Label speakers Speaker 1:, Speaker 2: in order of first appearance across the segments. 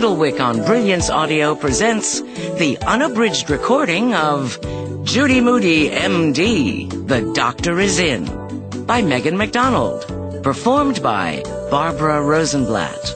Speaker 1: Candlewick on Brilliance Audio presents the unabridged recording of Judy Moody, M.D., The Doctor Is In, by Megan MacDonald, performed by Barbara Rosenblatt.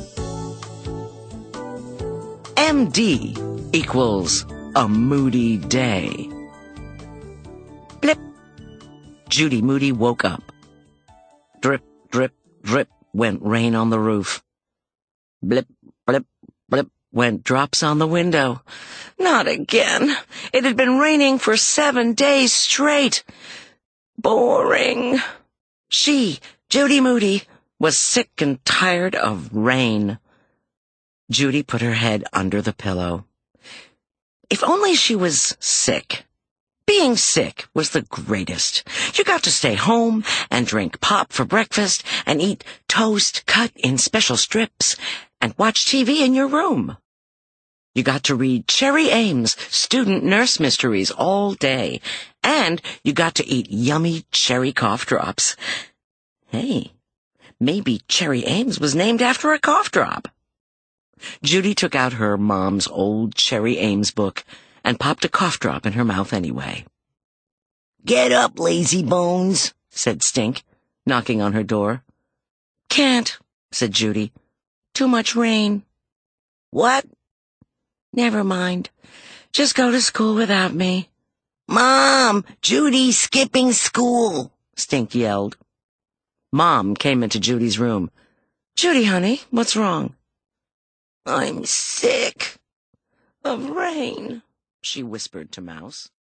Speaker 1: M.D. equals a moody day. Blip. Judy Moody woke up. Drip, drip, drip went rain on the roof. Blip, blip, blip went drops on the window. Not again. It had been raining for 7 days straight. Boring. She, Judy Moody, was sick and tired of rain. Judy put her head under the pillow. If only she was sick. Being sick was the greatest. You got to stay home and drink pop for breakfast and eat toast cut in special strips and watch TV in your room. You got to read Cherry Ames' student nurse mysteries all day, and you got to eat yummy cherry cough drops. Hey, maybe Cherry Ames was named after a cough drop. Judy took out her mom's old Cherry Ames book and popped a cough drop in her mouth anyway. "Get up, lazy bones," said Stink, knocking on her door. "Can't," said Judy. "Too much rain." "What?" "Never mind. Just go to school without me." "Mom, Judy's skipping school," Stink yelled. Mom came into Judy's room. "Judy, honey, what's wrong?" "I'm sick of rain," she whispered to Mouse.